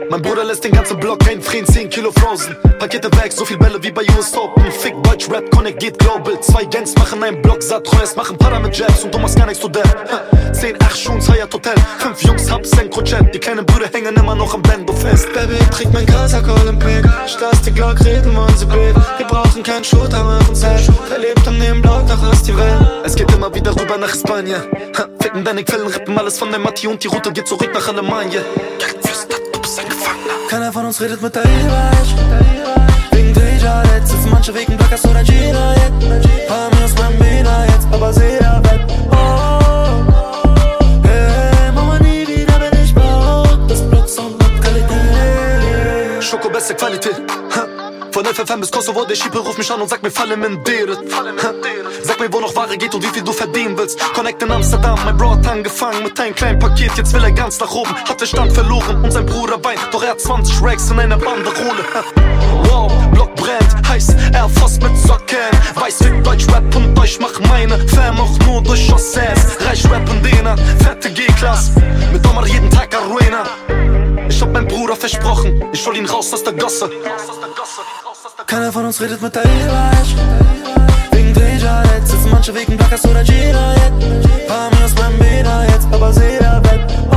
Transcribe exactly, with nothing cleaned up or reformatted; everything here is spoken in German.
Mein Bruder lässt den ganzen Block einfrieren, zehn Kilo Frozen. Pakete weg, so viel Bälle wie bei U S Open. Fick Deutsch, Rap, Connect geht global. Zwei Gangs machen einen Block satt, Treues machen Para mit Jabs und du machst gar nichts zu der. Zehn, acht Schuhen, Hyatt Hotel. Fünf Jungs, Hubs, ein Crochet. Die kleinen Brüder hängen immer noch am Bando fest. Baby, trägt mein Kasach Olympic. Ich lass die Glock reden, wollen sie beten. Wir brauchen keinen Shooter, machen Zeit. Verlebt am Nebenblock, doch ist die Welt. Es geht immer wieder rüber nach Spanien. Ficken deine Quellen, rippen alles von der Matti und die Route geht zurück nach Alemannien. Keiner von uns redet mit der E-Reich. Wegen Deja, jetzt sitzen manche wegen Blackers oder Gina jetzt. Paar mir aus meinem Mina jetzt, aber sehr weg. Oh, hey, Mama, nie wieder bin ich baut. Das Blocksound mit Qualität. Schoko, beste Qualität. Von F F M bis Kosovo, der Schiepe ruft mich an und sagt mir, falle in Deret. Sag mir, wo noch Ware geht und wie viel du verdienen willst. Connect in Amsterdam, mein Bro hat angefangen mit einem kleinen Paket. Jetzt will er ganz nach oben, hat Verstand verloren und sein Bruder weint. Doch er hat zwanzig Racks in einer Banderole. Wow, Block brennt, heiß, Air Force mit Socken. Weiß wie Deutsch Rap und Deutsch mach meine Fam auch nur durch Chaussees. Reich Rap in Dena, fette G-Klass. Mit Omar jeden Tag Arena. Ich hab meinem Bruder versprochen, ich hol ihn raus aus der Gosse. Keiner von uns redet mit der E-Reich. Wegen Deja, jetzt sitzen manche wegen Blackers oder Gina jetzt. Paar mir aus meinem Mina jetzt, aber sehr weg.